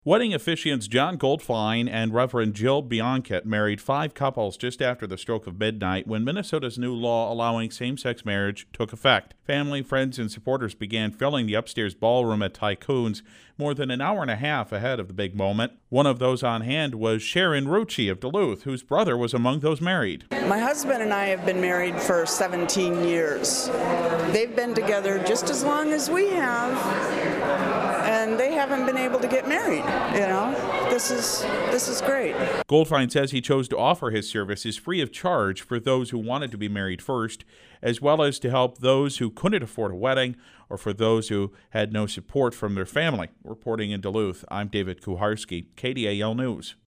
Wedding officiants John Goldfein and Reverend Jill Bianchette married 5 couples just after the stroke of midnight when Minnesota's new law allowing same-sex marriage took effect. Family, friends, and supporters began filling the upstairs ballroom at Tycoon's more than an hour and a half ahead of the big moment. One of those on hand was Sharon Rucci of Duluth, whose brother was among those married. My husband and I have been married for 17 years. They've been together just as long as we have, and they haven't been able to get married. This is great. Goldfein says he chose to offer his services free of charge for those who wanted to be married first, as well as to help those who couldn't afford a wedding or for those who had no support from their family. Reporting in Duluth, I'm David Kuharski, KDAL News.